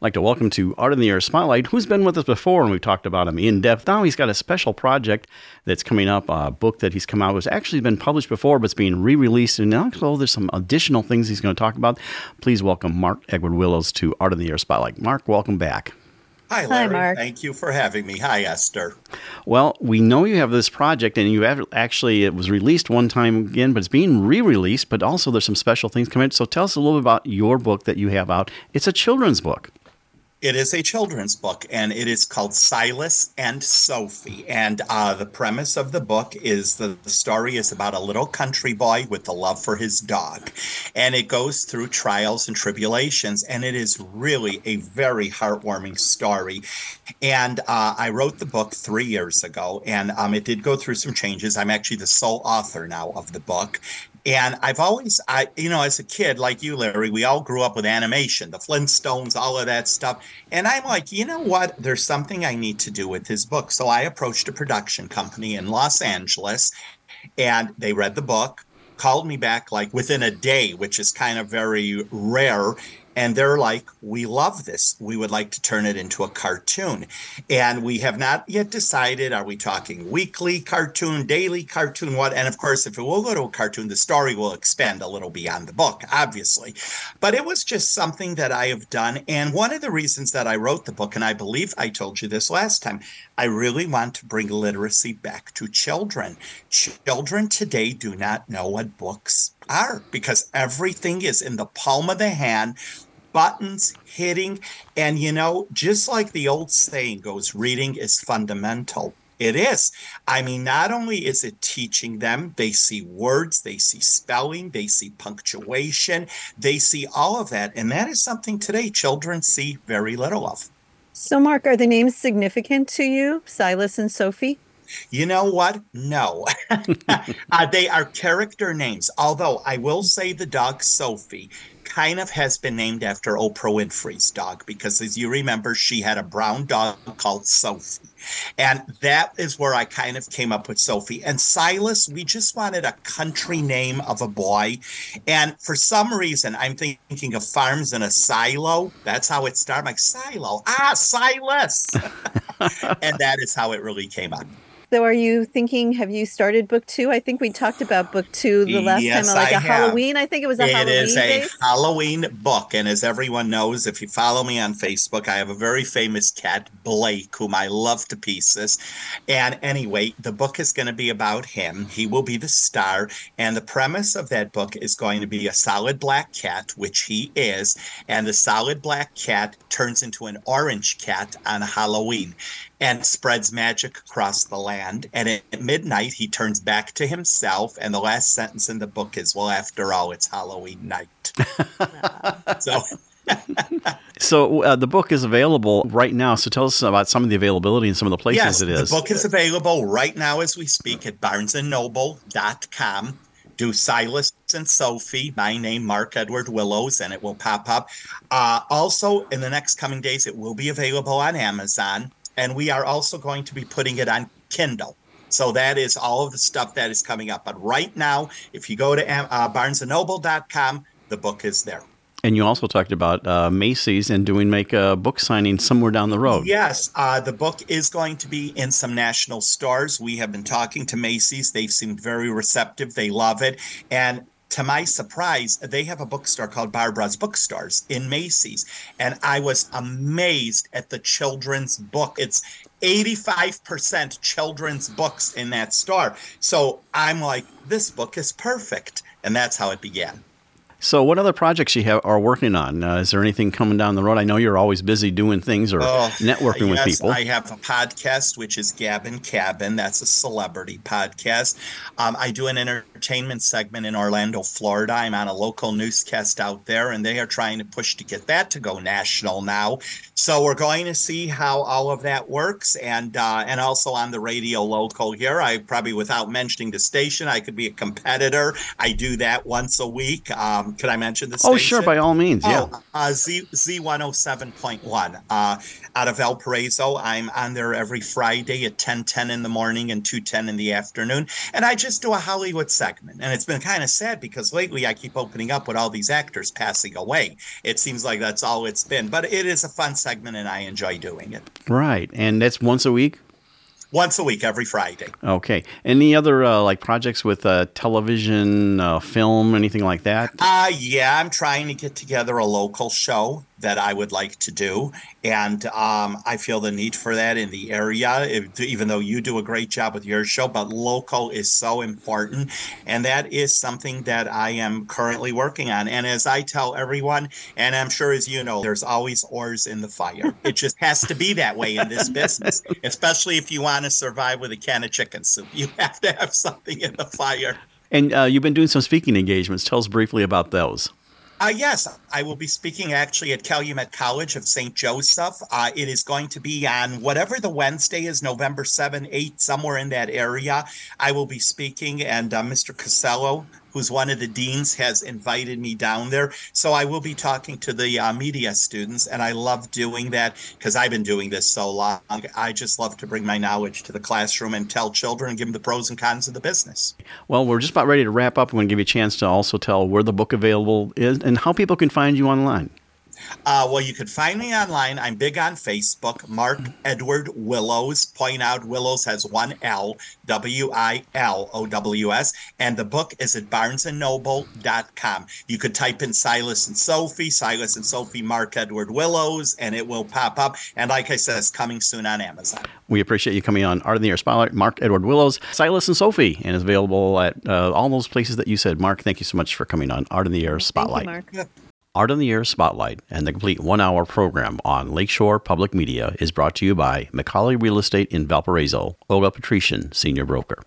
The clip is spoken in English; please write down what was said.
like to welcome to Art in the Air Spotlight, who's been with us before, and we've talked about him in depth. Now he's got a special project that's coming up, a book that he's come out with. It's actually been published before, but it's being re-released, and also there's some additional things he's going to talk about. Please welcome Mark Edward Willows to Art in the Air Spotlight. Mark, welcome back. Hi, Larry. Hi, Mark. Thank you for having me. Hi, Esther. Well, we know you have this project, and you have actually, it was released one time again, but it's being re-released, but also there's some special things coming. So tell us a little bit about your book that you have out. It's a children's book. It is a children's book, and it is called Silas and Sophie. And the premise of the book is the story is about a little country boy with a love for his dog. And it goes through trials and tribulations, and it is really a very heartwarming story. And I wrote the book 3 years ago, and it did go through some changes. I'm actually the sole author now of the book. And I've always, as a kid, like you, Larry, we all grew up with animation, the Flintstones, all of that stuff. And I'm like, you know what? There's something I need to do with his book. So I approached a production company in Los Angeles, and they read the book, called me back like within a day, which is kind of very rare. And they're like, we love this. We would like to turn it into a cartoon. And we have not yet decided, are we talking weekly cartoon, daily cartoon, what? And of course, if it will go to a cartoon, the story will expand a little beyond the book, obviously. But it was just something that I have done. And one of the reasons that I wrote the book, and I believe I told you this last time, I really want to bring literacy back to children. Children today do not know what books are because everything is in the palm of the hand, buttons hitting. And, just like the old saying goes, reading is fundamental. It is. I mean, not only is it teaching them, they see words, they see spelling, they see punctuation, they see all of that. And that is something today children see very little of. So, Mark, are the names significant to you, Silas and Sophie? You know what? No. They are character names, although I will say the dog Sophie kind of has been named after Oprah Winfrey's dog because, as you remember, she had a brown dog called Sophie. And that is where I kind of came up with Sophie. And Silas, we just wanted a country name of a boy. And for some reason, I'm thinking of farms in a silo. That's how it started. I'm like, silo. Silas. And that is how it really came up. So are you thinking, have you started book 2? I think we talked about book 2 the last time, like Halloween. I think it was a Halloween. It is a Halloween book. And as everyone knows, if you follow me on Facebook, I have a very famous cat, Blake, whom I love to pieces. And anyway, the book is going to be about him. He will be the star. And the premise of that book is going to be a solid black cat, which he is. And the solid black cat turns into an orange cat on Halloween and spreads magic across the land. And at midnight, he turns back to himself. And the last sentence in the book is, well, after all, it's Halloween night. So the book is available right now. So tell us about some of the availability and some of the places it is. The book is available right now as we speak at barnesandnoble.com. Do Silas and Sophie, my name, Mark Edward Willows, and it will pop up. Also, in the next coming days, it will be available on Amazon. And we are also going to be putting it on Kindle. So that is all of the stuff that is coming up. But right now, if you go to barnesandnoble.com, the book is there. And you also talked about Macy's and make a book signing somewhere down the road. Yes, the book is going to be in some national stores. We have been talking to Macy's. They've seemed very receptive. They love it. And to my surprise, they have a bookstore called Barbara's Bookstores in Macy's. And I was amazed at the children's book. It's 85% children's books in that store. So I'm like, this book is perfect. And that's how it began. So what other projects you are working on? Is there anything coming down the road? I know you're always busy doing things or networking with people. I have a podcast, which is Gavin Cabin. That's a celebrity podcast. I do an entertainment segment in Orlando, Florida. I'm on a local newscast out there, and they are trying to push to get that to go national now. So we're going to see how all of that works. And also on the radio local here, I probably, without mentioning the station, I could be a competitor. I do that once a week. Could I mention the station? Oh, sure, by all means, yeah. Z107.1 out of Valparaiso. I'm on there every Friday at 10:10 in the morning and 2:10 in the afternoon. And I just do a Hollywood segment. And it's been kind of sad because lately I keep opening up with all these actors passing away. It seems like that's all it's been. But it is a fun segment, and I enjoy doing it. Right. And that's once a week? Once a week, every Friday. Okay. Any other like projects with television, film, anything like that? Yeah, I'm trying to get together a local show that I would like to do. And I feel the need for that in the area, even though you do a great job with your show, but local is so important. And that is something that I am currently working on. And as I tell everyone, and I'm sure as you know, there's always oars in the fire. It just has to be that way in this business, especially if you want to survive with a can of chicken soup. You have to have something in the fire. And you've been doing some speaking engagements. Tell us briefly about those. Yes, I will be speaking actually at Calumet College of St. Joseph. It is going to be on whatever the Wednesday is, November 7, 8, somewhere in that area. I will be speaking, and Mr. Casello, who's one of the deans, has invited me down there. So I will be talking to the media students, and I love doing that because I've been doing this so long. I just love to bring my knowledge to the classroom and tell children and give them the pros and cons of the business. Well, we're just about ready to wrap up. I'm going to give you a chance to also tell where the book available is and how people can find you online. Well, you could find me online. I'm big on Facebook. Mark Edward Willows. Point out Willows has one L, Willows. And the book is at barnesandnoble.com. You could type in Silas and Sophie, Mark Edward Willows, and it will pop up. And like I said, it's coming soon on Amazon. We appreciate you coming on Art in the Air Spotlight. Mark Edward Willows, Silas and Sophie, and is available at all those places that you said. Mark, thank you so much for coming on Art in the Air Spotlight. Thank you, Mark. Art in the Air Spotlight and the complete one-hour program on Lakeshore Public Media is brought to you by McCauley Real Estate in Valparaiso, Olga Patrician, Senior Broker.